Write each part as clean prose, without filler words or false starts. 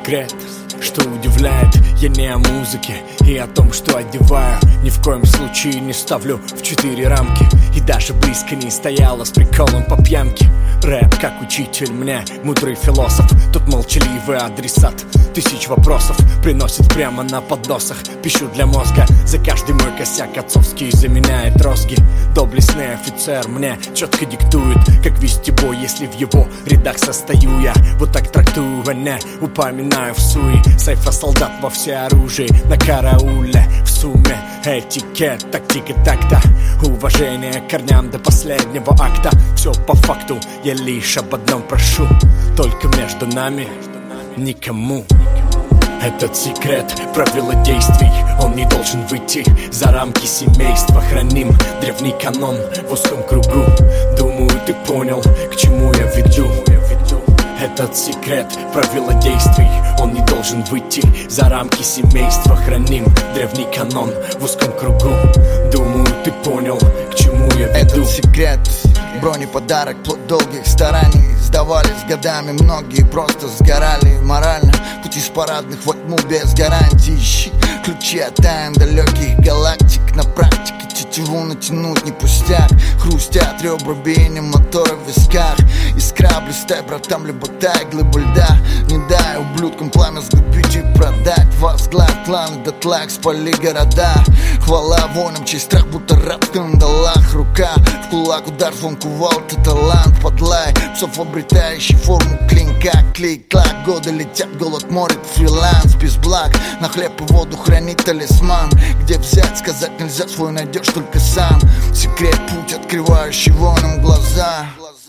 секрет, что удивляет. Я не о музыке и о том, что одеваю. Ни в коем случае не ставлю в 4 рамки. И даже близко не стояла с приколом по пьянке. Рэп как учитель мне, мудрый философ. Тут молчаливый адресат тысяч вопросов приносит прямо на подносах пищу для мозга. За каждый мой косяк отцовский заменяет розги. Доблестный офицер мне четко диктует, как вести бой, если в его рядах состою я. Вот так трактую, не упоминаю в суе. Сайфа солдат во всеоружии, на карауле. В сумме этикет, тактика такта. Уважение к корням до последнего акта. Все по факту, я лишь об одном прошу: только между нами никому. Этот секрет правила действий, он не должен выйти за рамки семейства. Храним древний канон в узком кругу. Думаю, ты понял, к чему я веду. Этот секрет правила действий, он не должен выйти за рамки семейства. Храним древний канон в узком кругу. Думаю, ты понял, к чему я веду. Этот секрет бронеподарок, плод долгих стараний. Сдавались годами, многие просто сгорали морально. Путь из парадных во тьму без гарантии. Ищи ключи от тайн далеких галактик. На практике тетиву натянуть не пустяк. Хрустят ребра, биением мотора в висках. Искра, блистай, братам, либо тай, глыба льда. Не дай ублюдкам пламя сгубить и продать. Возглавь кланы, дотлак, спали города. Хвала воинам, чей страх будто раб в кандалах. Рука в кулак, удар, звон кувалд, это талант. Подлай, псов обретающий форму клинка. Клик-клак, годы летят, голод морит фриланс. Без благ, на хлеб и воду хранит талисман. Где взять, сказать нельзя, свой найдешь только сам. Секрет, путь, открывающий воинам глаза.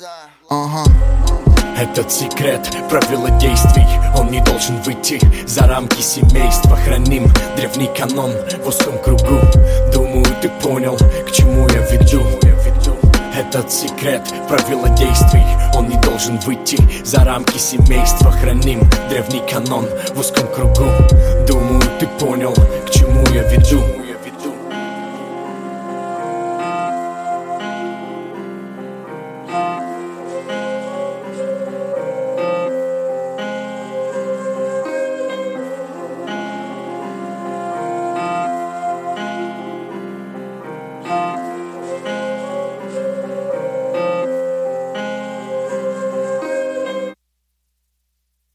Этот секрет правила действий, он не должен выйти за рамки семейства. Храним древний канон в узком кругу. Думаю, ты понял, к чему я веду. Этот секрет правила действий, он не должен выйти за рамки семейства. Храним древний канон в узком кругу. Думаю, ты понял, к чему я веду.